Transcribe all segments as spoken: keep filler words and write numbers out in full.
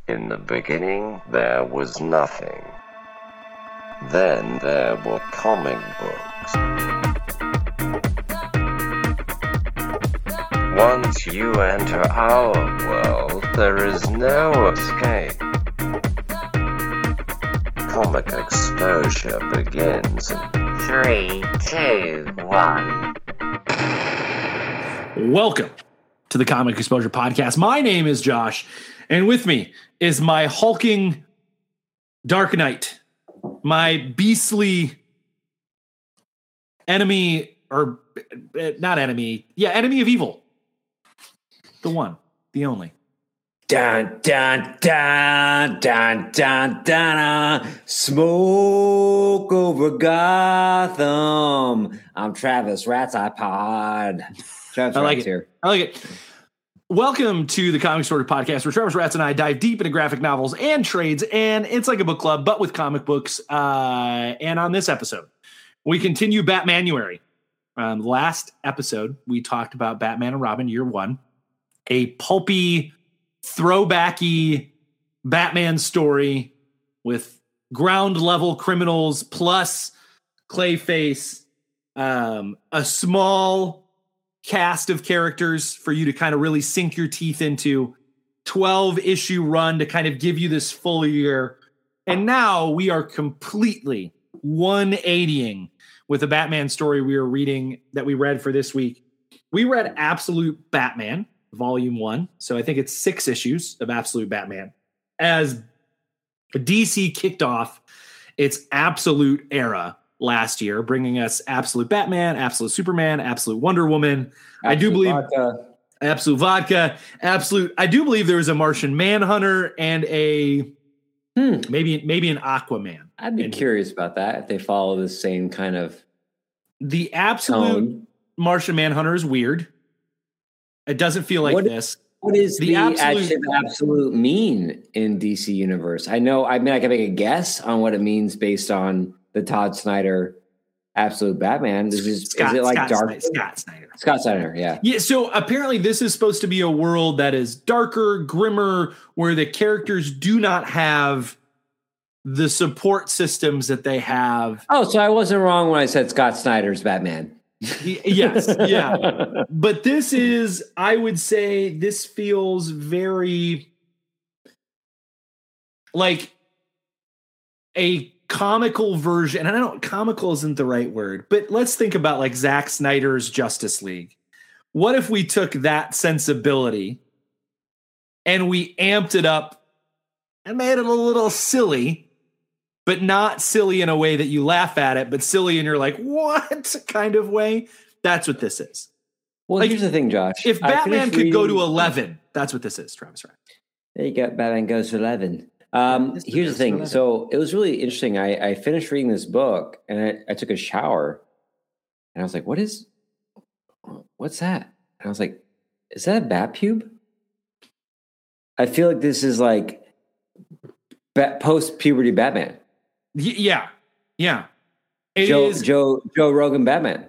In the beginning, there was nothing. Then there were comic books. Once you enter our world, there is no escape. Comic exposure begins in three, two, one. Welcome to the Comic Exposure Podcast. My name is Josh, and with me is my hulking Dark Knight, my beastly enemy, or uh, not enemy, yeah, enemy of evil. The one, the only. Dun, dun, dun, dun, dun, dun, smoke over Gotham. I'm Travis Rat's iPod. Travis I like Rat's it. here. I like it. Welcome to the Comic Exposure Podcast, where Travis Rats and I dive deep into graphic novels and trades, and it's like a book club, but with comic books. Uh, and on this episode, we continue Batmanuary. Um, last episode, we talked about Batman and Robin Year One, a pulpy, throwbacky Batman story with ground level criminals plus Clayface, um, a small cast of characters for you to kind of really sink your teeth into, twelve issue run to kind of give you this full year. And now we are completely one eightying with a Batman story we are reading that we read for this week. We read Absolute Batman, Volume One. So I think it's six issues of Absolute Batman as D C kicked off its Absolute era last year, bringing us Absolute Batman, Absolute Superman, Absolute Wonder Woman. Absolute I do believe vodka. Absolute Vodka, Absolute. I do believe there was a Martian Manhunter and a hmm. maybe maybe an Aquaman. I'd be curious here. about that if they follow the same kind of the Absolute tone. Martian Manhunter is weird. It doesn't feel like what, this. What is the, the absolute, absolute mean in D C Universe? I know. I mean, I can make a guess on what it means based on the Todd Snyder Absolute Batman. Is, is, Scott, is it like Scott dark? Snyder, Scott Snyder. Scott Snyder, yeah. Yeah, so apparently this is supposed to be a world that is darker, grimmer, where the characters do not have the support systems that they have. Oh, so I wasn't wrong when I said Scott Snyder's Batman. Yes, yeah. But this is, I would say, this feels very like a comical version, and I don't, comical isn't the right word, but let's think about like Zack Snyder's Justice League. What if we took that sensibility and we amped it up and made it a little silly, but not silly in a way that you laugh at it, but silly and you're like, what kind of way? That's what this is. Well, like, here's the thing, Josh. If Batman could reading... go to eleven, that's what this is, Travis. Right? There you go. Batman goes to eleven. Um, here's the thing. So it was really interesting. I, I finished reading this book and I, I took a shower and I was like, what is, what's that? And I was like, is that a bat pube? I feel like this is like bat, post-puberty Batman. Y- yeah. Yeah. It Joe, is, Joe, Joe Rogan Batman.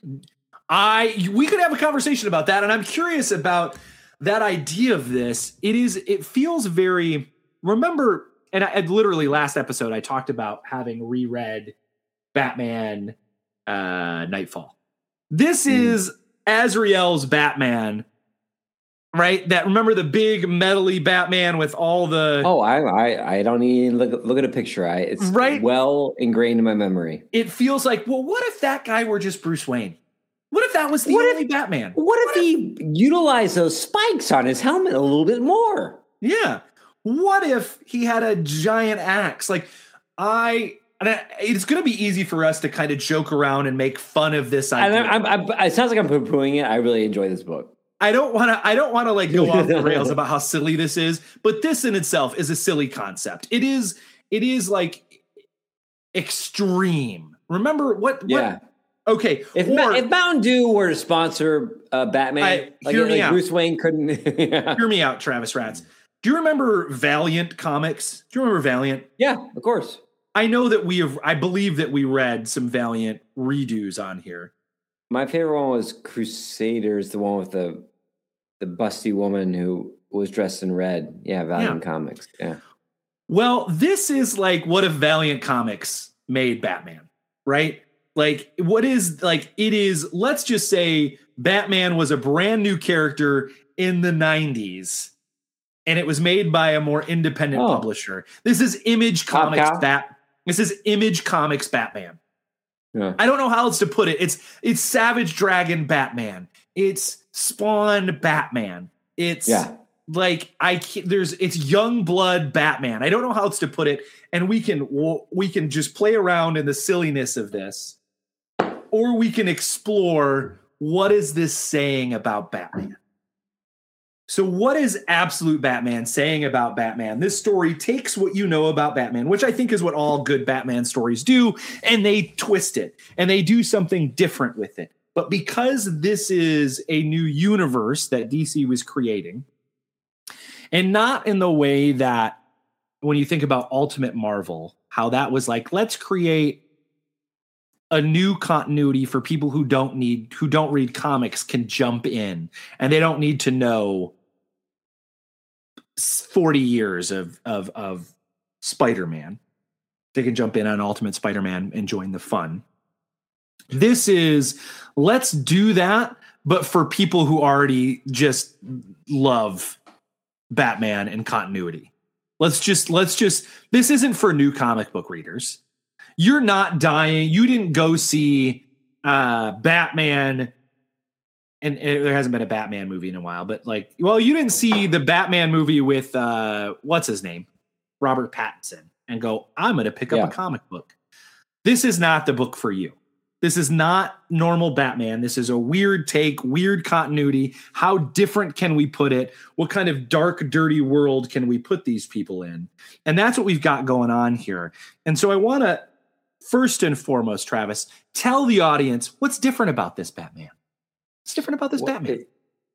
I, we could have a conversation about that. And I'm curious about that idea of this. It is, it feels very, remember, and I, literally last episode, I talked about having reread Batman uh, Nightfall. This mm. is Azrael's Batman, right? That, remember the big metally Batman with all the... Oh, I I, I don't even look, look at a picture. I It's right? well ingrained in my memory. It feels like, well, what if that guy were just Bruce Wayne? What if that was the what only if, Batman? What, what if, if he utilized those spikes on his helmet a little bit more? Yeah. What if he had a giant axe? Like, I, and I it's going to be easy for us to kind of joke around and make fun of this idea. I'm, I'm, I'm, it sounds like I'm poo-pooing it. I really enjoy this book. I don't want to. I don't want to like go off the rails about how silly this is. But this in itself is a silly concept. It is. It is like extreme. Remember what? what yeah. Okay. If, or, Ma- if Mountain Dew were to sponsor uh, Batman, I, like, hear me like out. Bruce Wayne couldn't. yeah. Hear me out, Travis Rats. Do you remember Valiant comics? Do you remember Valiant? Yeah, of course. I know that we have, I believe that we read some Valiant redos on here. My favorite one was Crusaders, the one with the the busty woman who was dressed in red. Yeah, Valiant yeah. Comics. Yeah. Well, this is like what if Valiant Comics made Batman, right? Like, what is like it is? Let's just say Batman was a brand new character in the nineties, and it was made by a more independent oh. publisher. This is Image Comics Bat. This is Image Comics Batman. Yeah. I don't know how else to put it. It's it's Savage Dragon Batman. It's Spawn Batman. It's yeah. like I can't, there's it's Young Blood Batman. I don't know how else to put it. And we can we can just play around in the silliness of this, or we can explore what is this saying about Batman. So what is Absolute Batman saying about Batman? This story takes what you know about Batman, which I think is what all good Batman stories do, and they twist it, and they do something different with it. But because this is a new universe that D C was creating, and not in the way that when you think about Ultimate Marvel, how that was like, let's create a new continuity for people who don't need, who don't read comics can jump in, and they don't need to know forty years of, of, of Spider-Man. They can jump in on Ultimate Spider-Man and join the fun. This is, let's do that, but for people who already just love Batman and continuity. Let's just, let's just, this isn't for new comic book readers. You're not dying. You didn't go see uh, Batman, and, and there hasn't been a Batman movie in a while, but like, well, you didn't see the Batman movie with, uh, what's his name? Robert Pattinson, and go, I'm going to pick up yeah. a comic book. This is not the book for you. This is not normal Batman. This is a weird take, weird continuity. How different can we put it? What kind of dark, dirty world can we put these people in? And that's what we've got going on here. And so I want to, first and foremost, Travis, tell the audience what's different about this Batman. What's different about this well, Batman?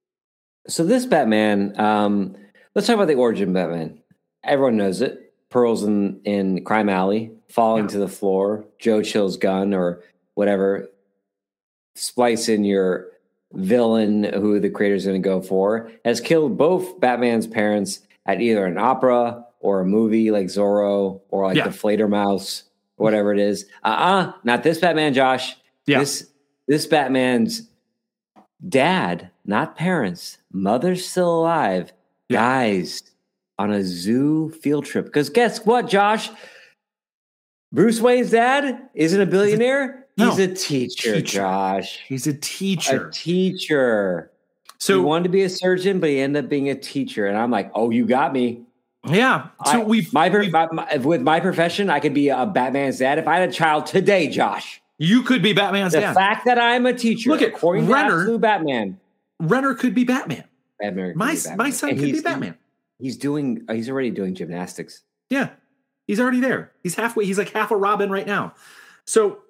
So this Batman, um, let's talk about the origin of Batman. Everyone knows it. Pearl's in, in Crime Alley, falling yeah. to the floor, Joe Chill's gun or whatever, splice in your villain who the creator's going to go for, has killed both Batman's parents at either an opera or a movie like Zorro or like yeah. the Fledermaus, or whatever it is. Uh-uh, not this Batman, Josh. Yeah. This, this Batman's dad, not parents, mother's still alive, yeah. dies on a zoo field trip. Because guess what, Josh? Bruce Wayne's dad isn't a billionaire. No. He's a teacher, teacher, Josh. He's a teacher. A teacher. So he wanted to be a surgeon, but he ended up being a teacher. And I'm like, oh, you got me. Yeah. So we my, my, my with my profession, I could be a Batman's dad. If I had a child today, Josh, you could be Batman's the dad. The fact that I'm a teacher, look at according Renner, to Absolute Batman, Renner could be Batman. Batman my be Batman. my son and could be Batman. He's doing. He's already doing gymnastics. Yeah, he's already there. He's halfway. He's like half a Robin right now. So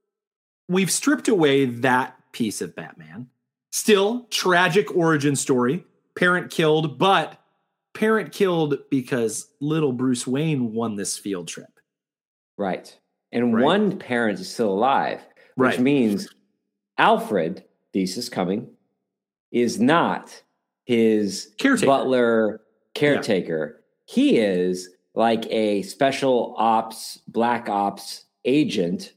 we've stripped away that piece of Batman. Still tragic origin story. Parent killed, but parent killed because little Bruce Wayne won this field trip. Right. And right. one parent is still alive, which right. means Alfred, thesis coming, is not his caretaker. butler caretaker. Yeah. He is like a special ops, black ops agent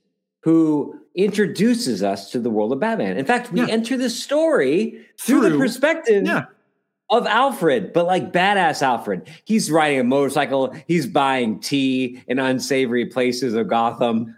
who introduces us to the world of Batman. In fact, we yeah. enter the story through, through the perspective yeah. of Alfred, but like badass Alfred. He's riding a motorcycle. He's buying tea in unsavory places of Gotham.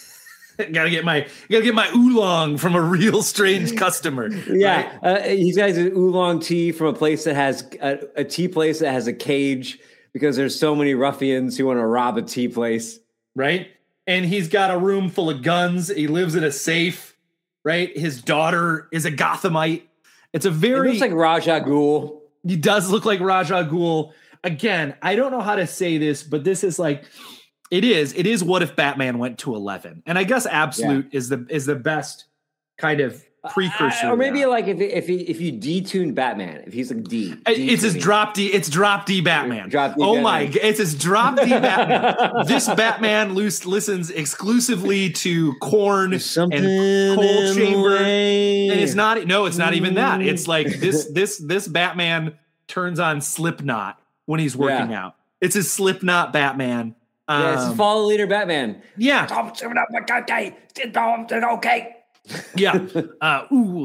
gotta get my gotta get my oolong from a real strange customer. Yeah, right? uh, he's got his oolong tea from a place that has a, a tea place that has a cage because there's so many ruffians who want to rob a tea place. Right. And he's got a room full of guns. He lives in a safe, right? His daughter is a Gothamite. It's a very... It looks like Ra's al Ghul. He does look like Ra's al Ghul. Again, I don't know how to say this, but this is like... It is. It is what if Batman went to eleven. And I guess Absolute yeah. is the is the best kind of precursor. Uh, or maybe like if if he, if you detune Batman, if he's like D. It's his drop D. It's drop D Batman. Drop D oh Batman. my! It's his drop D Batman. This Batman loose, listens exclusively to Korn and Coal Chamber, and it's not. No, it's not even that. It's like this. This this Batman turns on Slipknot when he's working Yeah. out. It's his Slipknot Batman. Um, Yeah, it's his follow leader Batman. Yeah. Okay. Okay. Yeah. Uh, ooh,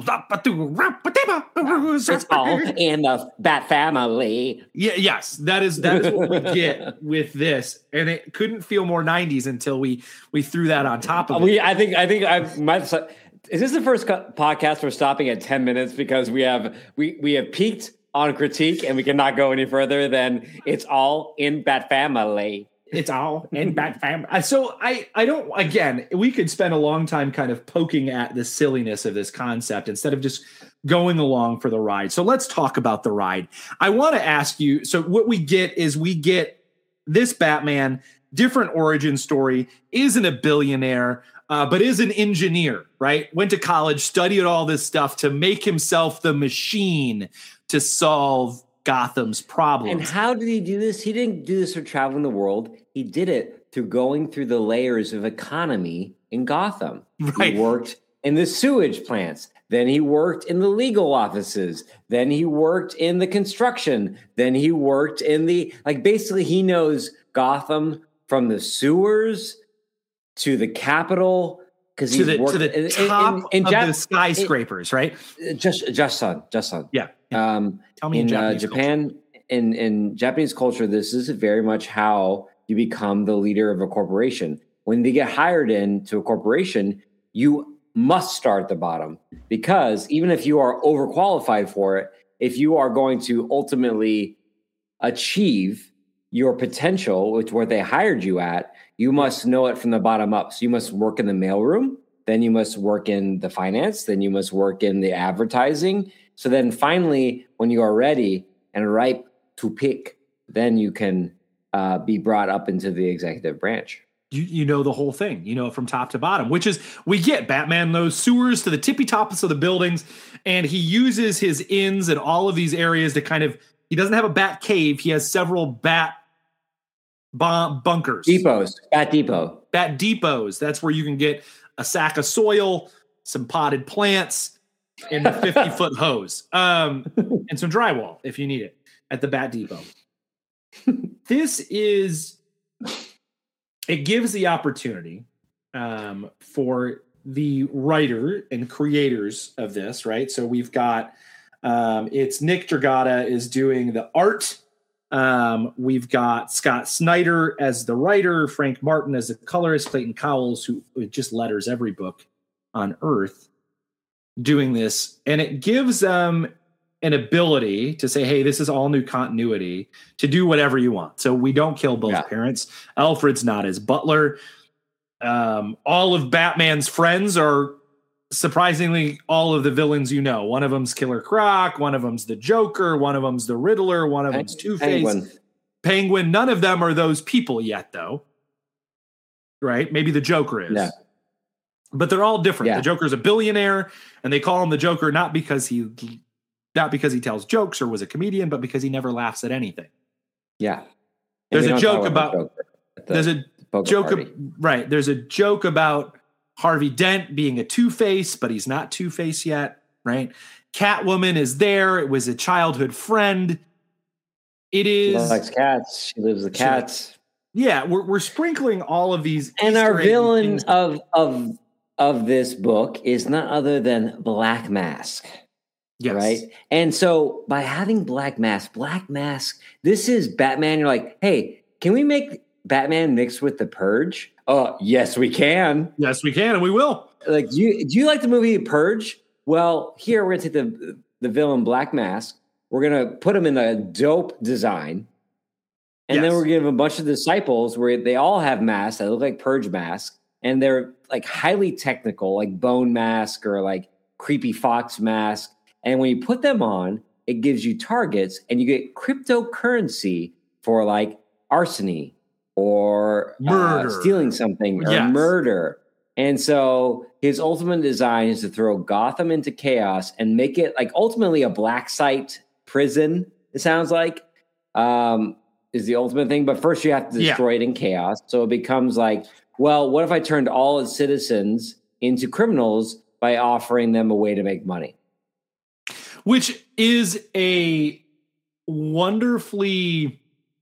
It's all in the Bat family. Yeah, yes, that is that is what we get with this, and it couldn't feel more nineties until we we threw that on top of it. We, I think, I think I might. Is this the first co- podcast we're stopping at ten minutes because we have we we have peaked on critique and we cannot go any further than it's all in Bat family. It's all in Bat family. So I I don't. Again, we could spend a long time kind of poking at the silliness of this concept instead of just going along for the ride. So let's talk about the ride. I want to ask you. So what we get is we get this Batman, different origin story, isn't a billionaire, uh, but is an engineer, right? Went to college, studied all this stuff to make himself the machine to solve Gotham's problems. And how did he do this? He didn't do this for traveling the world. He did it through going through the layers of economy in Gotham. Right. He worked in the sewage plants. Then he worked in the legal offices. Then he worked in the construction. Then he worked in the, like, basically he knows Gotham from the sewers to the Capitol. Because to he's the, worked to the in, top in, in, in of Jap- the skyscrapers, in, right? Just, just son, just son. Yeah. Um, Tell me in, in uh, Japanese Japan, culture. in in Japanese culture, this is very much how you become the leader of a corporation. When they get hired into a corporation, you must start at the bottom because even if you are overqualified for it, if you are going to ultimately achieve your potential, which where they hired you at, you must know it from the bottom up. So you must work in the mailroom, then you must work in the finance, then you must work in the advertising. So then finally, when you are ready and ripe to pick, then you can uh, be brought up into the executive branch. You, you know the whole thing, you know, from top to bottom, which is we get Batman those sewers to the tippy tops of the buildings, and he uses his inns and all of these areas to kind of, he doesn't have a bat cave. He has several bat bomb bunkers. Depots, Bat Depot. Bat depots. That's where you can get a sack of soil, some potted plants, and a fifty foot hose, um, and some drywall if you need it at the Bat Depot. This is, it gives the opportunity um, for the writer and creators of this, right? So we've got, um, it's Nick Dragata is doing the art. Um, we've got Scott Snyder as the writer, Frank Martin as the colorist, Clayton Cowles, who just letters every book on Earth, doing this. And it gives them an ability to say, hey, this is all new continuity, to do whatever you want. So we don't kill both Yeah. parents. Alfred's not his butler. Um, all of Batman's friends are surprisingly all of the villains you know. One of them's Killer Croc, one of them's the Joker, one of them's the Riddler, one of them's Two-Face, Penguin. Penguin. None of them are those people yet, though. Right? Maybe the Joker is. Yeah. But they're all different. Yeah. The Joker's a billionaire, and they call him the Joker not because he not because he tells jokes or was a comedian, but because he never laughs at anything. Yeah. And There's we a don't joke talk about, Joker at the there's a poker joke party. ab- right. There's a joke about Harvey Dent being a Two-Face, but he's not Two-Face yet, right? Catwoman is there. It was a childhood friend. It She is likes cats. She lives with She likes- cats. yeah, we're we're sprinkling all of these And Easter our egg villain things. of of of this book is none other than Black Mask. Yes. Right. And so by having Black Mask, Black Mask, this is Batman. You're like, hey, can we make Batman mixed with the Purge? Oh, yes, we can. Yes, we can, and we will. Like, do you, do you like the movie Purge? Well, here we're going to take the, the villain Black Mask. We're going to put him in a dope design. And then Yes. we're going to give him a bunch of disciples where they all have masks that look like Purge masks. And they're like highly technical, like Bone Mask or like Creepy Fox Mask. And when you put them on, it gives you targets and you get cryptocurrency for like arson or Murder. Uh, stealing something or Yes. murder. And so his ultimate design is to throw Gotham into chaos and make it like ultimately a black site prison, it sounds like, um, is the ultimate thing. But first you have to destroy Yeah. it in chaos. So it becomes like, well, what if I turned all its citizens into criminals by offering them a way to make money? Which is a wonderfully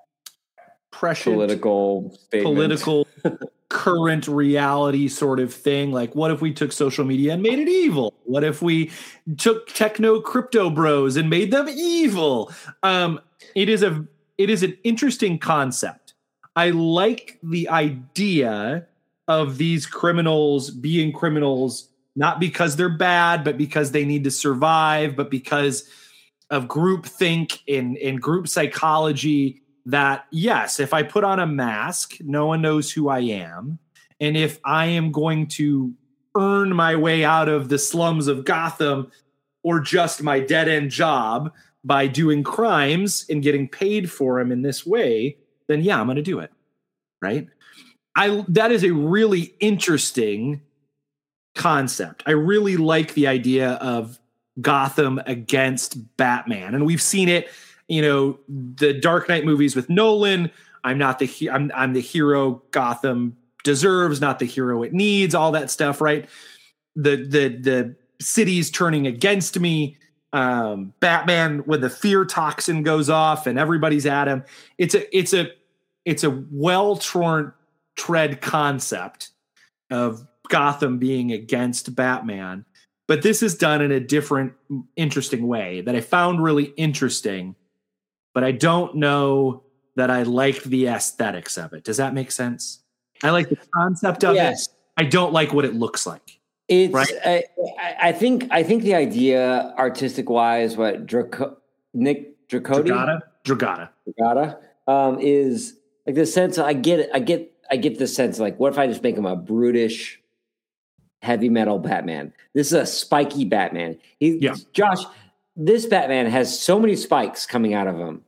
prescient political statement. political current reality sort of thing. Like, what if we took social media and made it evil? What if we took techno crypto bros and made them evil? Um, it is a it is an interesting concept. I like the idea of these criminals being criminals, not because they're bad, but because they need to survive, but because of groupthink and, and group psychology, that, yes, if I put on a mask, no one knows who I am. And if I am going to earn my way out of the slums of Gotham or just my dead-end job by doing crimes and getting paid for them in this way, then yeah, I'm going to do it. Right? I that is a really interesting concept. I really like the idea of Gotham against Batman, and we've seen it. You know, the Dark Knight movies with Nolan. I'm not the he- I'm I'm the hero Gotham deserves, not the hero it needs. All that stuff, right? The the the city's turning against me. Um, Batman, when the fear toxin goes off and everybody's at him. It's a it's a it's a well-torn tread concept of Gotham being against Batman, but this is done in a different, interesting way that I found really interesting, but I don't know that I liked the aesthetics of it. Does that make sense? I like the concept of yes. it. I don't like what it looks like. It's, right? I, I think, I think the idea artistic wise, what Draco, Nick Dracoti, Dragata, Dragata, Dragata, um, is like the sense I get it. I get, I get the sense like, what if I just make him a brutish, heavy metal Batman? This is a spiky Batman. He, yeah. Josh, this Batman has so many spikes coming out of him.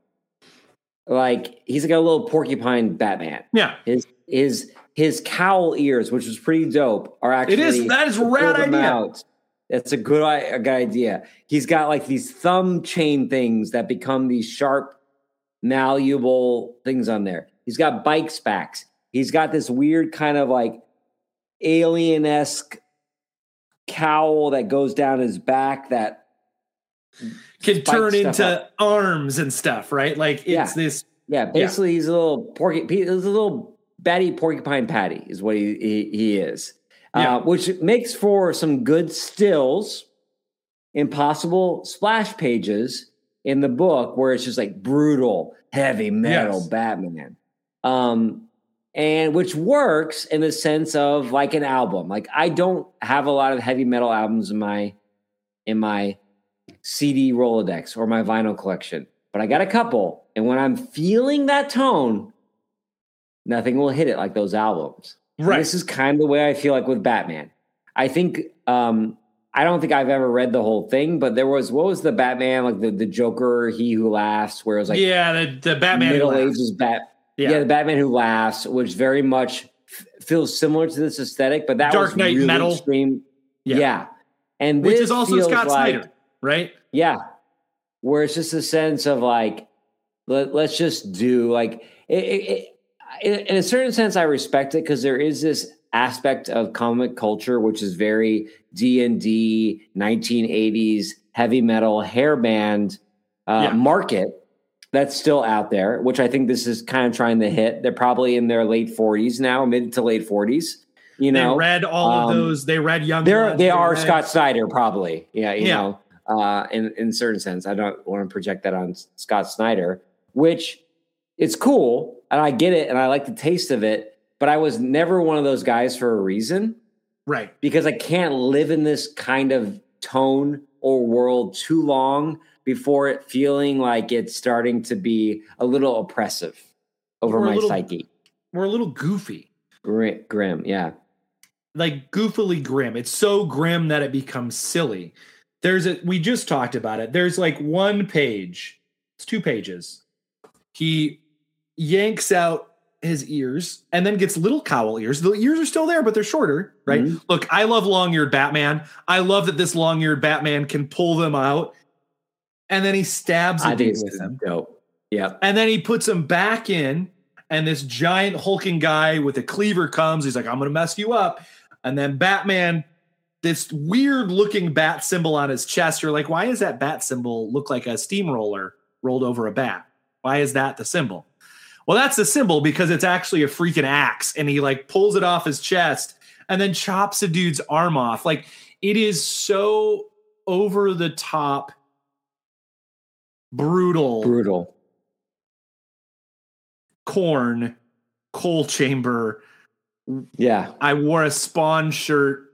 Like he's like a little porcupine Batman. Yeah. His his his cowl ears, which was pretty dope, are actually it is that is a rad idea. Out. That's a good, a good idea. He's got like these thumb chain things that become these sharp, malleable things on there. He's got bike spacks. He's got this weird kind of like alien-esque cowl that goes down his back that can turn into up. arms and stuff, right? Like it's yeah. this. Yeah, basically yeah. he's a little porky. He's a little batty porcupine patty is what he he, he is, yeah. uh, which makes for some good stills, impossible splash pages in the book where it's just like brutal, heavy metal yes. Batman. Um, and which works in the sense of like an album. Like I don't have a lot of heavy metal albums in my in my C D Rolodex or my vinyl collection, but I got a couple. And when I'm feeling that tone, nothing will hit it like those albums. Right. And this is kind of the way I feel like with Batman. I think um, I don't think I've ever read the whole thing, but there was what was the Batman like the the Joker, He Who Laughs, where it was like yeah, the the Batman Middle Ages Bat. Yeah. yeah, the Batman Who Laughs, which very much f- feels similar to this aesthetic, but that Dark was Knight really metal. Extreme. Yeah. yeah. And which this is also feels Scott like, Snyder, right? Yeah. Where it's just a sense of like, let, let's just do like, it, it, it, in a certain sense, I respect it because there is this aspect of comic culture, which is very D and D, nineteen eighties, heavy metal, hairband uh, yeah. market. That's still out there, which I think this is kind of trying to hit. They're probably in their late forties now, mid to late forties. You know, they read all um, of those. They read Young. They're, Blood, they they are read... Scott Snyder, probably. Yeah, you yeah. know, uh, in in certain sense, I don't want to project that on Scott Snyder, which it's cool, and I get it, and I like the taste of it. But I was never one of those guys for a reason, right? Because I can't live in this kind of tone or world too long before it feeling like it's starting to be a little oppressive over we're my little, psyche. We're a little goofy. Grim, grim, yeah. Like goofily grim. It's so grim that it becomes silly. There's a, we just talked about it. There's like one page. It's two pages. He yanks out his ears and then gets little cowl ears. The ears are still there, but they're shorter, right? Mm-hmm. Look, I love long-eared Batman. I love that this long-eared Batman can pull them out. And then he stabs a dude with them. Dope. Yeah. And then he puts them back in, and this giant hulking guy with a cleaver comes. He's like, I'm going to mess you up. And then Batman, this weird looking bat symbol on his chest. You're like, why does that bat symbol look like a steamroller? rolled over a bat. Why is that the symbol? Well, that's the symbol because it's actually a freaking axe, and he like pulls it off his chest and then chops a dude's arm off. Like, it is so over the top, brutal, brutal. Corn, coal chamber. Yeah. I wore a Spawn shirt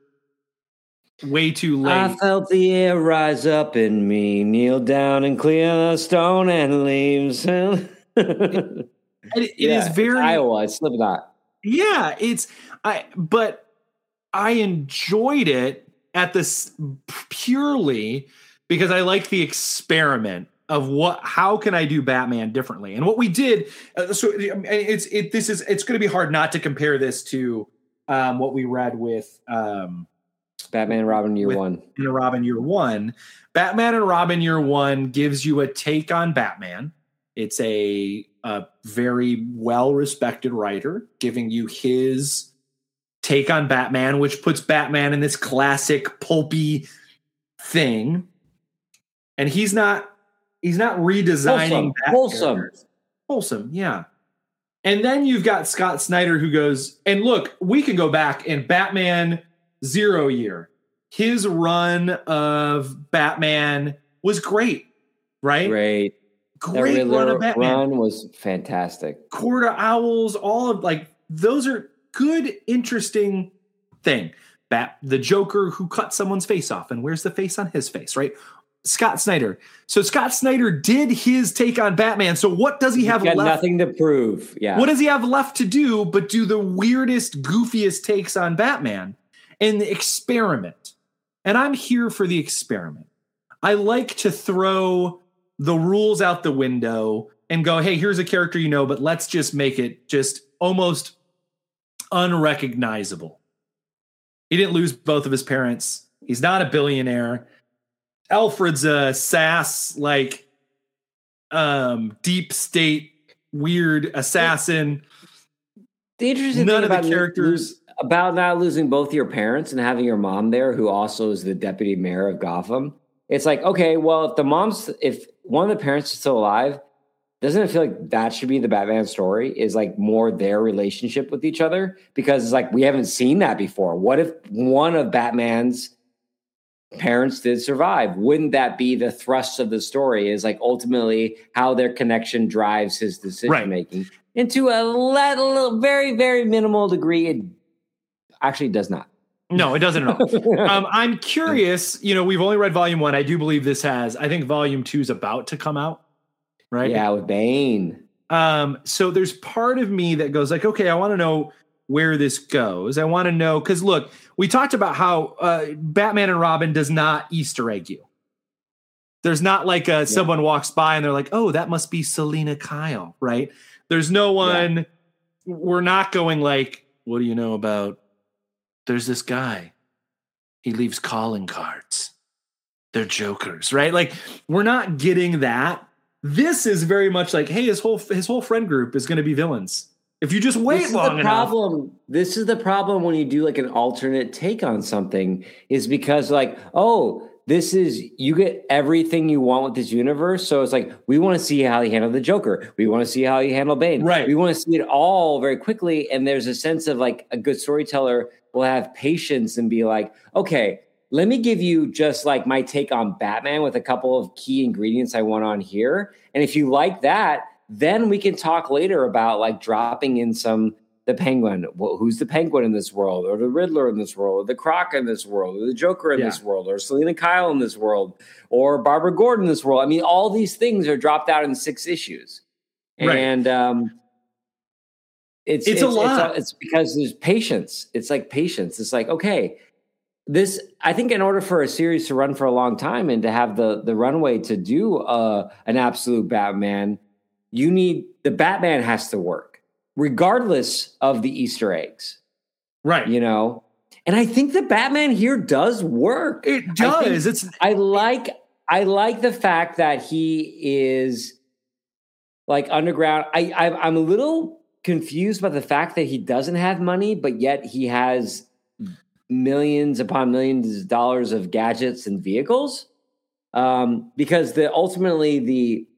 way too late. I felt the air rise up in me, kneel down and clear the stone and leaves. it it, it yeah, is very it's Iowa, it's Slipknot. Yeah, it's I but I enjoyed it at this purely because I like the experiment of what, how can I do Batman differently? And what we did, uh, so it's it. This is it's going to be hard not to compare this to um, what we read with um, Batman and Robin Year with, One. In Robin Year One, Batman and Robin Year One gives you a take on Batman. It's a, a very well respected writer giving you his take on Batman, which puts Batman in this classic pulpy thing, and he's not. He's not redesigning wholesome, wholesome. wholesome, yeah. And then you've got Scott Snyder who goes, and look, we can go back in Batman Zero Year. His run of Batman was great, right? Great. Great run of Batman. Run was fantastic. Court of Owls, all of like those are good, interesting thing. Bat, the Joker who cut someone's face off and wears the face on his face, right? Scott Snyder. So Scott Snyder did his take on Batman. So what does he have He's got left? Nothing to prove. Yeah. What does he have left to do but do the weirdest, goofiest takes on Batman and the experiment? And I'm here for the experiment. I like to throw the rules out the window and go, hey, here's a character you know, but let's just make it just almost unrecognizable. He didn't lose both of his parents. He's not a billionaire. Alfred's a sass, like um, deep state, weird assassin. The interesting None thing of about the characters lose, about not losing both your parents and having your mom there, who also is the deputy mayor of Gotham. It's like, okay, well, if the mom's, if one of the parents is still alive, doesn't it feel like that should be the Batman story? Is like more their relationship with each other, because it's like we haven't seen that before. What if one of Batman's parents did survive? Wouldn't that be the thrust of the story, is like ultimately how their connection drives his decision making? Right. And to a little, very, very minimal degree, it actually does not. No, it doesn't at all. um, I'm curious, you know, we've only read volume one. I do believe this has, I think volume two is about to come out, right? Yeah, with Bane. Um, so there's part of me that goes like, okay, I want to know where this goes. I want to know, because look, we talked about how uh, Batman and Robin does not Easter egg you. There's not like a, yeah. someone walks by and they're like, oh, that must be Selina Kyle, right? There's no one, yeah. we're not going like, what do you know about, there's this guy, he leaves calling cards. They're jokers, right? Like, we're not getting that. This is very much like, hey, his whole his whole friend group is going to be villains. If you just wait this long is the enough. Problem, this is the problem when you do like an alternate take on something, is because like, oh, this is, you get everything you want with this universe. So it's like, we want to see how you handle the Joker. We want to see how you handle Bane. Right. We want to see it all very quickly. And there's a sense of like a good storyteller will have patience and be like, okay, let me give you just like my take on Batman with a couple of key ingredients I want on here. And if you like that, then we can talk later about like dropping in some, the Penguin. Well, who's the Penguin in this world, or the Riddler in this world, or the Croc in this world, or the Joker in yeah. this world, or Selina Kyle in this world, or Barbara Gordon in this world. I mean, all these things are dropped out in six issues. Right. And um, it's, it's, it's a lot. It's, it's because there's patience. It's like patience. It's like, okay, this, I think in order for a series to run for a long time and to have the, the runway to do uh, an absolute Batman, you need, the Batman has to work regardless of the Easter eggs. Right. You know? And I think the Batman here does work. It does. I it's I like I like the fact that he is like underground. I, I I'm a little confused by the fact that he doesn't have money, but yet he has millions upon millions of dollars of gadgets and vehicles. Um, because the ultimately the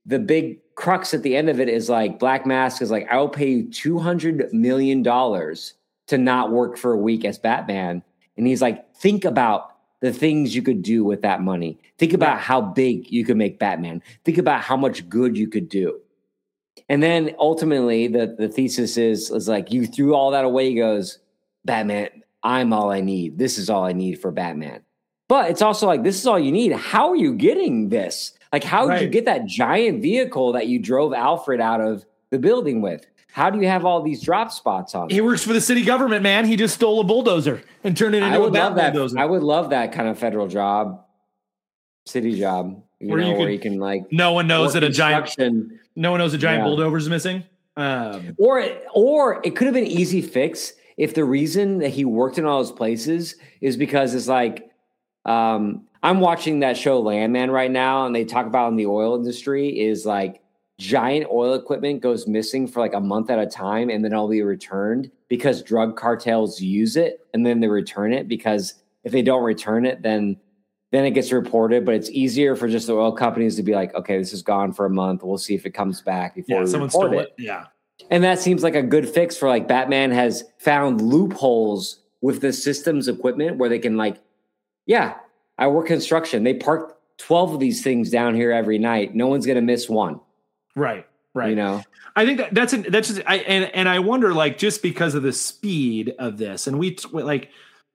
the big crux at the end of it is like Black Mask is like, I will pay you two hundred million dollars to not work for a week as Batman. And he's like, think about the things you could do with that money. Think about Right. how big you could make Batman. Think about how much good you could do. And then ultimately the, the thesis is, is like, you threw all that away. He goes, Batman, I'm all I need. This is all I need for Batman. But it's also like, this is all you need. How are you getting this? Like, how did Right. you get that giant vehicle that you drove Alfred out of the building with? How do you have all these drop spots on it? He works for the city government, man. He just stole a bulldozer and turned it into I would a love that. bulldozer. I would love that kind of federal job, city job, you Where know, you where could- you can like no one knows work that a giant construction. no one knows a giant Yeah. bulldozer is missing. Um, Or, or it could have been an easy fix if the reason that he worked in all those places is because it's like, um, I'm watching that show Landman right now, and they talk about in the oil industry is like giant oil equipment goes missing for like a month at a time, and then it'll be returned because drug cartels use it, and then they return it because if they don't return it, then then it gets reported. But it's easier for just the oil companies to be like, okay, this is gone for a month. We'll see if it comes back before yeah, we someone report stole it. it. Yeah. And that seems like a good fix for like Batman has found loopholes with the system's equipment where they can like, yeah, I work construction. They park twelve of these things down here every night. No one's going to miss one. Right. Right. You know? I think that that's an, that's just I and and I wonder like just because of the speed of this and we like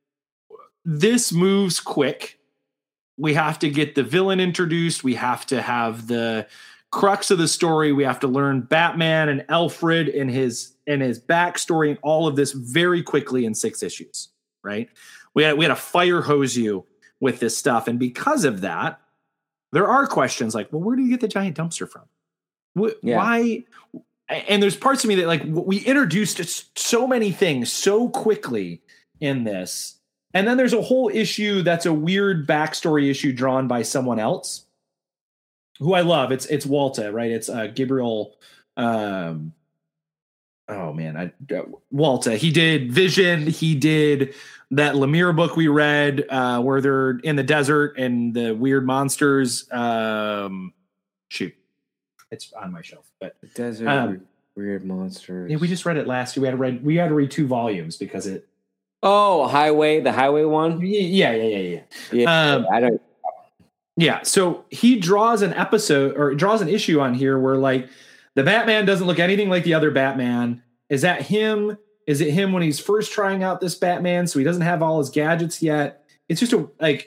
this moves quick. We have to get the villain introduced. We have to have the crux of the story. We have to learn Batman and Alfred and his and his backstory and all of this very quickly in six issues. Right? We had we had to fire hose you with this stuff, and because of that, there are questions like, well, where do you get the giant dumpster from? Wh- Yeah. Why? And there's parts of me that like we introduced so many things so quickly in this. And then there's a whole issue that's a weird backstory issue drawn by someone else who I love. It's it's Walta, right? It's uh, Gabriel. Um, oh man, I, uh, Walta. He did Vision. He did that Lemire book we read uh, where they're in the desert and the weird monsters. Um, shoot, it's on my shelf, but Desert Um, weird monsters. yeah, we just read it last year. We had to read. We had to read two volumes because it. Oh, Highway, the Highway one? Yeah, yeah, yeah, yeah. Yeah, Um, I don't. Yeah, so he draws an episode or draws an issue on here where like the Batman doesn't look anything like the other Batman. Is that him? Is it him when he's first trying out this Batman? So he doesn't have all his gadgets yet. It's just a like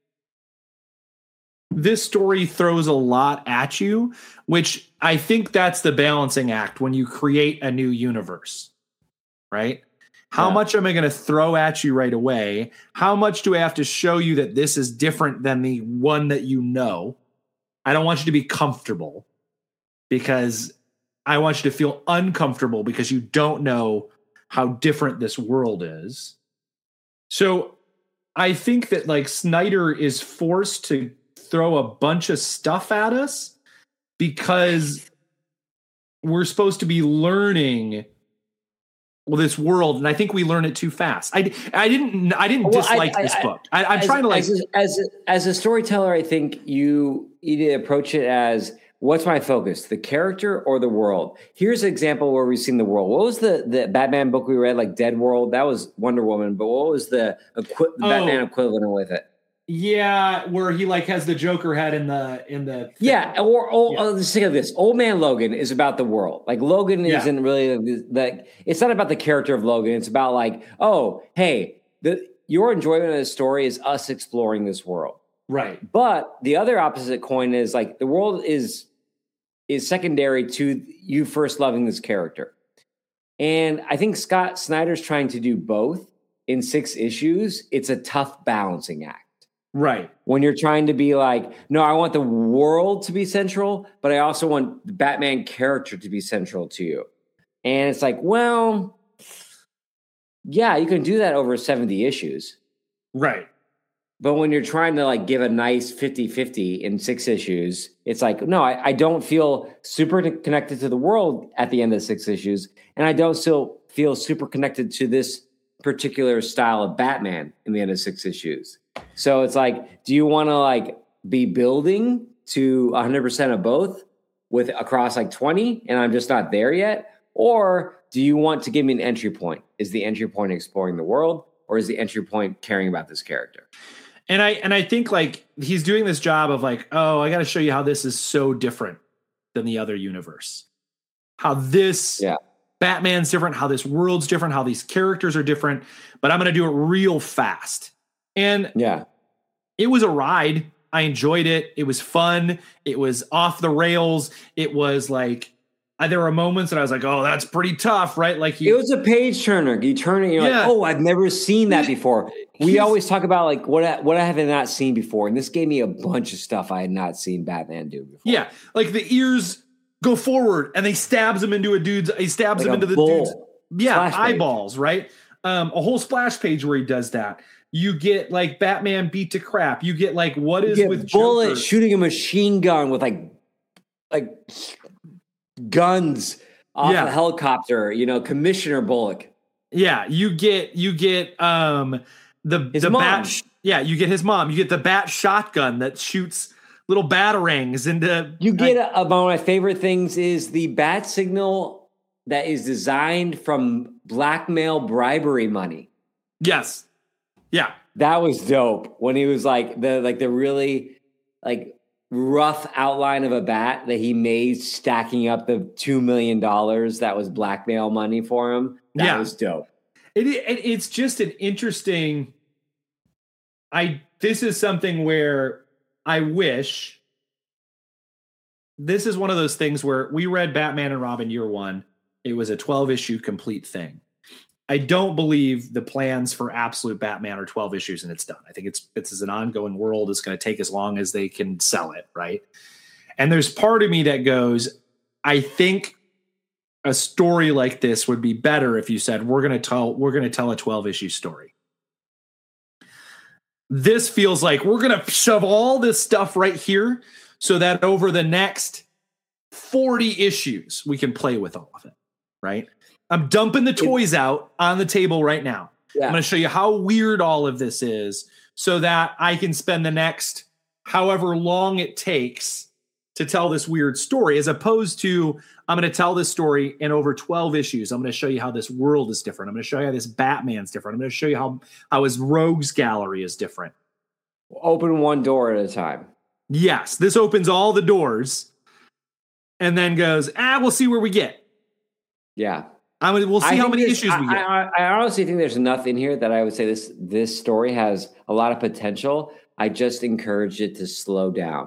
this story throws a lot at you, which I think that's the balancing act when you create a new universe, right? How Yeah. much am I going to throw at you right away? How much do I have to show you that this is different than the one that you know? I don't want you to be comfortable because I want you to feel uncomfortable because you don't know how different this world is. So I think that like Snyder is forced to throw a bunch of stuff at us because we're supposed to be learning well, this world, and I think we learn it too fast. I, I didn't I didn't Well, I- dislike I- this I- book. I, I'm as, trying to like as a, as a, as a storyteller, I think you you need to approach it as what's my focus, the character or the world? Here's an example where we've seen the world. What was the the Batman book we read, like Dead World? That was Wonder Woman, but what was the, equi- the Oh. Batman equivalent with it? yeah, where he like has the Joker head in the in the Yeah, or, or Yeah. oh, let's think of this. Old Man Logan is about the world. Like Logan Yeah. isn't really the, the. It's not about the character of Logan. It's about like, oh, hey, the your enjoyment of the story is us exploring this world. right. But the other opposite coin is like the world is is secondary to you first loving this character. And I think Scott Snyder's trying to do both in six issues. It's a tough balancing act. Right. When you're trying to be like, no, I want the world to be central, but I also want the Batman character to be central to you. And it's like, well, yeah, you can do that over seventy issues. Right. But when you're trying to like give a nice fifty-fifty in six issues, it's like, no, I, I don't feel super connected to the world at the end of six issues. And I don't still feel super connected to this particular style of Batman in the end of six issues. So it's like, do you want to like be building to one hundred percent of both? with across like twenty and I'm just not there yet? Or do you want to give me an entry point? Is the entry point exploring the world, or is the entry point caring about this character? And I and I think like he's doing this job of like, oh, I got to show you how this is so different than the other universe. How this yeah. Batman's different, how this world's different, how these characters are different, but I'm going to do it real fast. And yeah, it was a ride. I enjoyed it. It was fun. It was off the rails. It was like, uh, there were moments that I was like, oh, that's pretty tough, right? Like he, it was a page turner. You turn it, you're yeah. like, oh, I've never seen that before. We He's, always talk about like what I, what I have not seen before, and this gave me a bunch of stuff I had not seen Batman do before. Yeah, like the ears go forward and they stabs him into a dude's. He stabs like him into the bull. dude's yeah Splash eyeballs, page. Right? Um, a whole splash page where he does that. You get like Batman beat to crap. You get like what is you get with Bullet Joker. Shooting a machine gun with like like guns off yeah. a helicopter. You know, Commissioner Bullock. Yeah, you get you get um the his the mom. bat. Sh- yeah, you get his mom. You get the bat shotgun that shoots little batarangs into. You get like, a, one of my favorite things is the bat signal that is designed from blackmail bribery money. Yes. Yeah. That was dope when he was like the like the really like rough outline of a bat that he made stacking up the two million dollars that was blackmail money for him. That yeah. was dope. It, it it's just an interesting I this is something where I wish this is one of those things where we read Batman and Robin year one. It was a twelve issue complete thing. I don't believe the plans for Absolute Batman are twelve issues and it's done. I think it's it's an ongoing world. It's going to take as long as they can sell it, right? And there's part of me that goes, I think a story like this would be better if you said we're going to tell we're going to tell a twelve issue story. This feels like we're going to shove all this stuff right here so that over the next forty issues we can play with all of it, right? I'm dumping the toys out on the table right now. Yeah. I'm going to show you how weird all of this is so that I can spend the next however long it takes to tell this weird story, as opposed to I'm going to tell this story in over twelve issues. I'm going to show you how this world is different. I'm going to show you how this Batman's different. I'm going to show you how, how his rogues gallery is different. Open one door at a time. Yes, this opens all the doors and then goes, ah, we'll see where we get. Yeah. I mean, we'll see I how many this, issues we I, get. I, I honestly think there's enough in here that I would say this this story has a lot of potential. I just encourage it to slow down.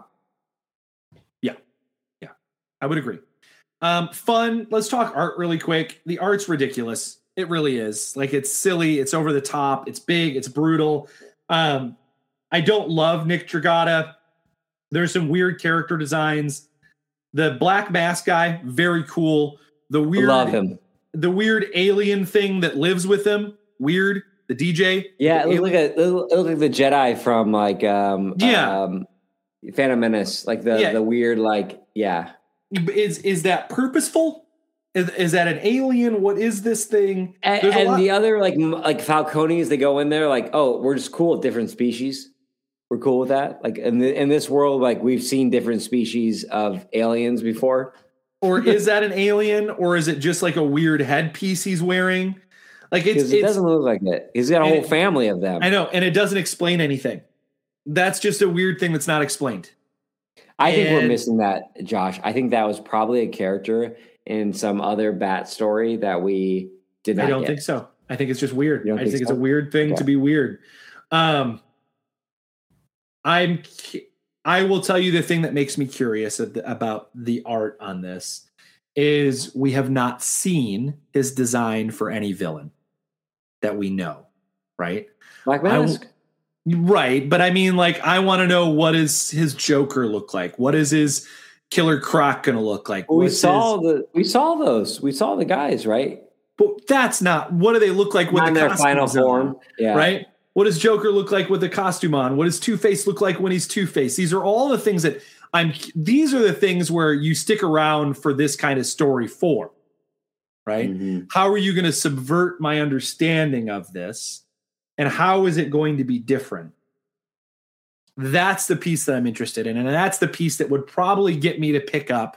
Yeah, yeah, I would agree. Um, fun. Let's talk art really quick. The art's ridiculous. It really is. Like, it's silly. It's over the top. It's big. It's brutal. Um, I don't love Nick Dragotta. There's some weird character designs. The Black Mask guy, very cool. The weird, love him. The weird alien thing that lives with him, weird. The D J, yeah, it looked like a, it looked like the Jedi from like um, yeah, um, Phantom Menace, like the yeah. the weird like yeah. Is is that purposeful? Is, is that an alien? What is this thing? And, and the other like like Falcones, they go in there like, oh, we're just cool with different species. We're cool with that. Like in the, in this world, like we've seen different species of aliens before. Or is that an alien? Or is it just like a weird headpiece he's wearing? Like it's, it it's, doesn't look like it. He's got a whole it, family of them. I know, and it doesn't explain anything. That's just a weird thing that's not explained. I and, think we're missing that, Josh. I think that was probably a character in some other Bat story that we did not I don't get. think so. I think it's just weird. I think, think it's so? a weird thing okay. to be weird. Um, I'm. I will tell you the thing that makes me curious about the art on this is we have not seen his design for any villain that we know, right? Black Mask. I, right. But I mean, like, I want to know, what does his Joker look like? What is his Killer Croc going to look like? Well, we What's saw his, the, we saw those, we saw the guys, right? But that's not, what do they look like with not the in their final form? Yeah. Right. What does Joker look like with the costume on? What does Two-Face look like when he's Two-Face? These are all the things that I'm, these are the things where you stick around for this kind of story for, right? Mm-hmm. How are you going to subvert my understanding of this? And how is it going to be different? That's the piece that I'm interested in. And that's the piece that would probably get me to pick up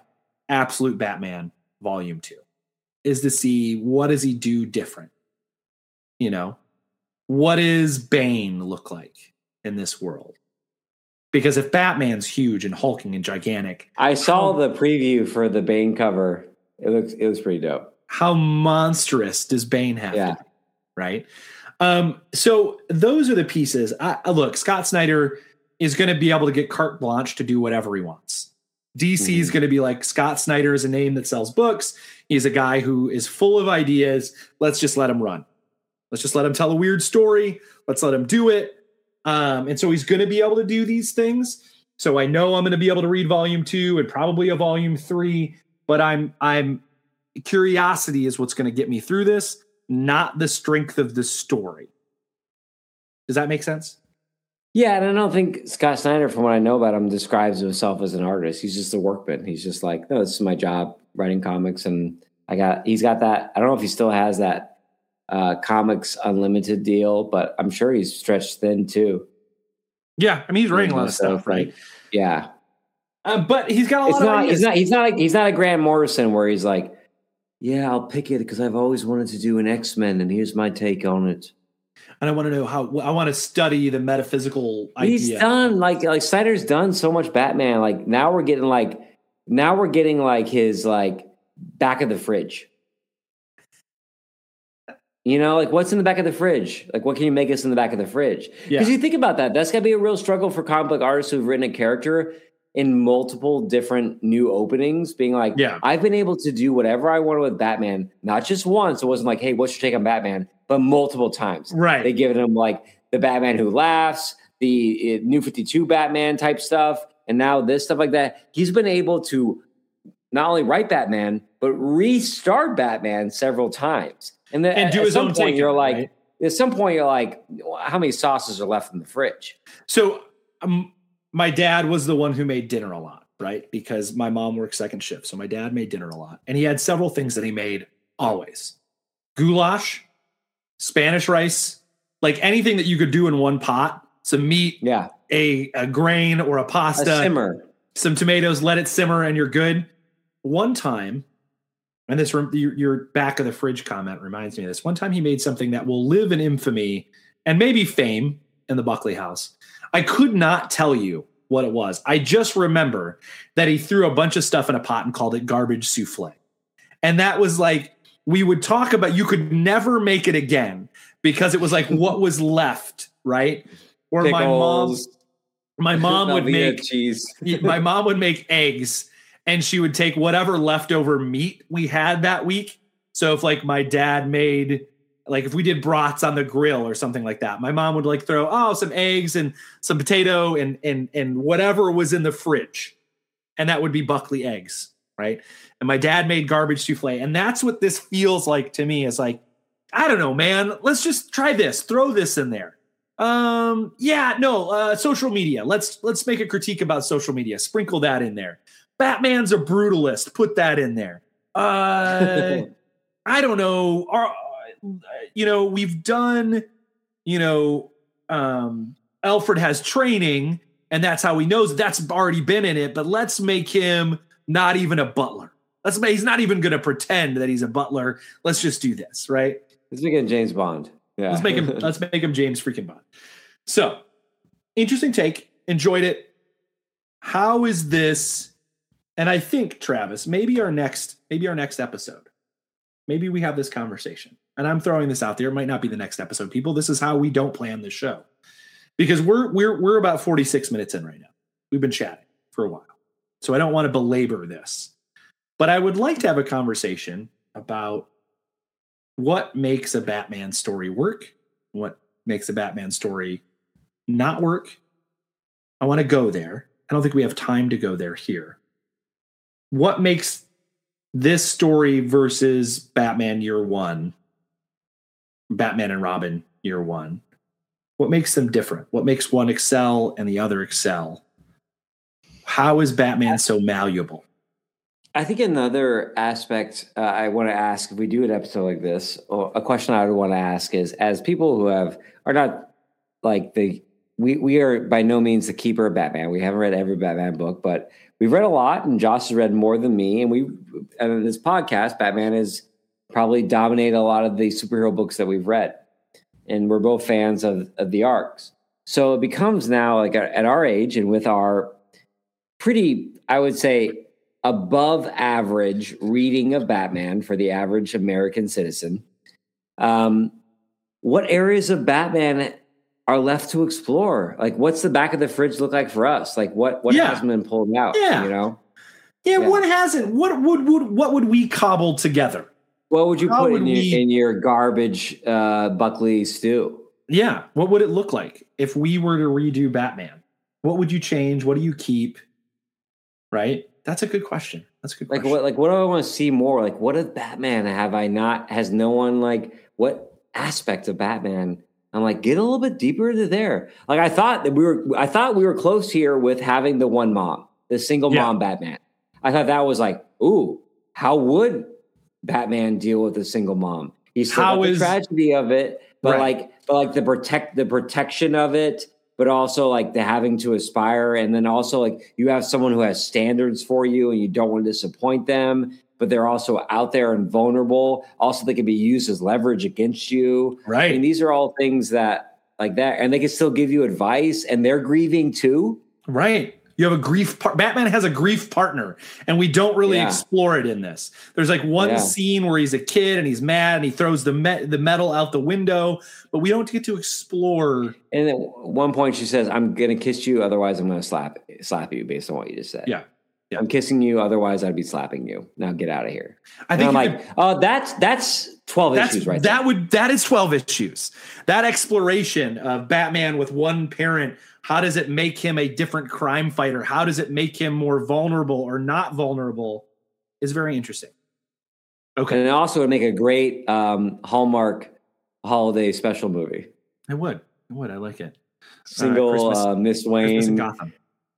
Absolute Batman Volume Two, is to see what does he do different. You know, what does Bane look like in this world? Because if Batman's huge and hulking and gigantic, I saw how, the preview for the Bane cover. It looks it was pretty dope. How monstrous does Bane have yeah. to be? Right. Um, so those are the pieces. I, look, Scott Snyder is going to be able to get carte blanche to do whatever he wants. D C mm-hmm. is going to be like, Scott Snyder is a name that sells books. He's a guy who is full of ideas. Let's just let him run. Let's just let him tell a weird story. Let's let him do it. Um, and so he's going to be able to do these things. So I know I'm going to be able to read volume two and probably a volume three, but I'm, I'm curiosity is what's going to get me through this, not the strength of the story. Does that make sense? Yeah. And I don't think Scott Snyder, from what I know about him, describes himself as an artist. He's just a workman. He's just like, no, this is my job, writing comics. And I got, he's got that. I don't know if he still has that uh, Comics Unlimited deal, but I'm sure he's stretched thin too. Yeah. I mean, he's writing a lot of stuff, right? Like, yeah. Uh, but he's got a lot it's of not, ideas. He's not, he's not, a, he's not a Grant Morrison where he's like, yeah, I'll pick it because I've always wanted to do an X-Men and here's my take on it. And I want to know how, I want to study the metaphysical idea. He's done like, like Snyder's done so much Batman. Like now we're getting like, now we're getting like his like back of the fridge. You know, like what's in the back of the fridge? Like what can you make us in the back of the fridge? Because yeah. you think about that, that's gotta be a real struggle for comic book artists who've written a character in multiple different new openings, being like, yeah. I've been able to do whatever I wanted with Batman, not just once. It wasn't like, hey, what's your take on Batman? But multiple times. Right. They given him like the Batman Who Laughs, the uh, New fifty-two Batman type stuff, and now this stuff like that. He's been able to not only write Batman, but restart Batman several times. And then and do at his some own point, you're like, right? At some point, you're like, how many sauces are left in the fridge? So um, my dad was the one who made dinner a lot, right? Because my mom worked second shift. So my dad made dinner a lot. And he had several things that he made always. Goulash, Spanish rice, like anything that you could do in one pot. Some meat, yeah, a, a grain or a pasta. A simmer. Some tomatoes, let it simmer and you're good. One time, and this your, your back of the fridge comment reminds me of this. One time he made something that will live in infamy and maybe fame in the Buckley house. I could not tell you what it was. I just remember that he threw a bunch of stuff in a pot and called it garbage souffle. And that was like, we would talk about, you could never make it again because it was like what was left, right? Or Pickles, my mom, my mom would make cheese. my mom would make eggs. And she would take whatever leftover meat we had that week. So if like my dad made, like if we did brats on the grill or something like that, my mom would like throw, oh, some eggs and some potato and, and, and whatever was in the fridge. And that would be Buckley eggs, right? And my dad made garbage souffle. And that's what this feels like to me is like, I don't know, man, let's just try this. Throw this in there. Um, yeah, no, uh, social media. Let's, let's make a critique about social media. Sprinkle that in there. Batman's a brutalist. Put that in there. Uh, I don't know. Our, you know, we've done, you know, um, Alfred has training and that's how he knows that's already been in it. But let's make him not even a butler. Let's make, he's not even going to pretend that he's a butler. Let's just do this. Right. Let's make him James Bond. Yeah. Let's make him, let's make him James freaking Bond. So interesting take. Enjoyed it. How is this? And I think, Travis, maybe our next, maybe our next episode, maybe we have this conversation. And I'm throwing this out there. It might not be the next episode, people. This is how we don't plan this show. Because we're we're we're about forty-six minutes in right now. We've been chatting for a while. So I don't want to belabor this. But I would like to have a conversation about what makes a Batman story work, what makes a Batman story not work. I want to go there. I don't think we have time to go there here. What makes this story versus Batman Year One, Batman and Robin Year One, what makes them different? What makes one excel and the other excel? How is Batman so malleable? I think another aspect uh, I want to ask, if we do an episode like this, or a question I would want to ask is, as people who have are not like the we we are by no means the keeper of Batman. We haven't read every Batman book, but we've read a lot, and Josh has read more than me. And we, and in this podcast, Batman has probably dominated a lot of the superhero books that we've read. And we're both fans of, of the arcs. So it becomes now, like at our age and with our pretty, I would say, above average reading of Batman for the average American citizen, um, what areas of Batman are left to explore? Like, what's the back of the fridge look like for us? Like, what what Yeah. hasn't been pulled out? Yeah. You know, Yeah, Yeah. what hasn't? What would, would what would we cobble together? what would you How put would in your, we- in your garbage uh, Buckley stew? Yeah, what would it look like if we were to redo Batman? What would you change? What do you keep? Right? That's a good question. That's a good Like question. what? Like what do I want to see more? Like what of Batman have I not? Has no one like what aspect of Batman? I'm like get a little bit deeper into there. Like I thought that we were. I thought we were close here with having the one mom, the single Yeah. mom Batman. I thought that was like, ooh, how would Batman deal with a single mom? He's still How got the is- tragedy of it, but Right. like, but like the protect the protection of it. But also like the having to aspire. And then also like you have someone who has standards for you and you don't want to disappoint them, but they're also out there and vulnerable. Also, they can be used as leverage against you. I Right. mean, these are all things that like that, and they can still give you advice and they're grieving too. Right. You have a grief part. Batman has a grief partner, and we don't really Yeah. explore it in this. There's like one Yeah. scene where he's a kid and he's mad and he throws the me- the metal out the window, but we don't get to explore. And at one point she says, I'm going to kiss you. Otherwise I'm going to slap, slap you based on what you just said. Yeah. Yeah. I'm kissing you. Otherwise I'd be slapping you. Now get out of here. I And think I'm you like, could- oh, that's, that's twelve that's issues right that there. would that is twelve issues. That exploration of Batman with one parent. How does it make him a different crime fighter? How does it make him more vulnerable or not vulnerable? Is very interesting. Okay, And it also would make a great um, Hallmark holiday special movie. I would. I would. I like it. Single Christmas- uh, Miss Christmas in Wayne. Gotham.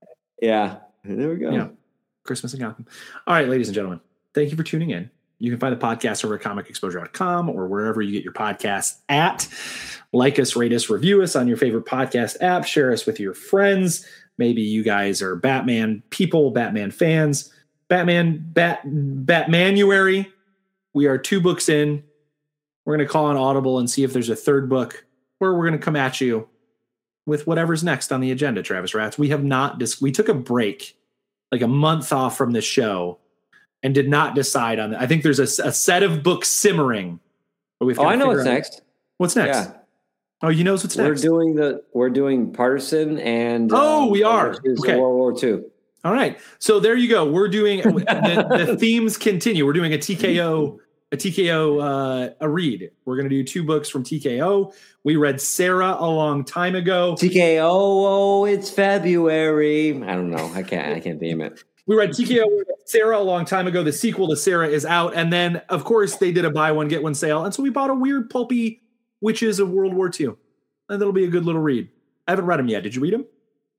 Yeah. There we go. Yeah. Christmas in Gotham. All right, ladies and gentlemen, thank you for tuning in. You can find the podcast over at comic exposure dot com or wherever you get your podcasts at. Like us, rate us, review us on your favorite podcast app. Share us with your friends. Maybe you guys are Batman people, Batman fans. Batman, Bat, Batmanuary. We are two books in. We're going to call on Audible and see if there's a third book, where we're going to come at you with whatever's next on the agenda, Travis Ratz. We have not, dis- we took a break, like a month off from the show, and did not decide on that. I think there's a, a set of books simmering. But we've Oh, gotta I know figure what's out- next. What's next? Yeah. Oh, you know what's We're next. doing the we're doing Partisan and Oh, we are. which is Okay. World War Two. All right. So there you go. We're doing the, the themes continue. We're doing a T K O, a T K O, uh, a read. We're going to do two books from T K O. We read Sarah a long time ago. T K O, oh, it's February. I don't know. I can't. I can't name it. We read T K O Sarah a long time ago. The sequel to Sarah is out. And then, of course, they did a buy one, get one sale. And so we bought a weird pulpy Witches of World War Two. And that'll be a good little read. I haven't read them yet. Did you read them?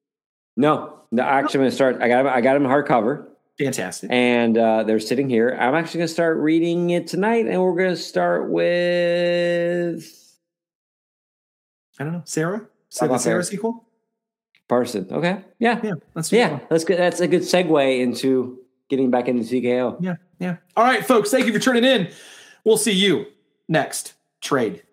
No, no. Actually, I'm gonna start. I got. I got them hardcover, Fantastic. and uh, they're sitting here. I'm actually gonna start reading it tonight, and we're gonna start with I don't know. Sarah? How So the about Sarah there? sequel? Partisan. Okay. Yeah. Yeah. Let's do Yeah. that one. That's good. That's a good segue into getting back into T K O. Yeah. Yeah. All right, folks. Thank you for tuning in. We'll see you next trade.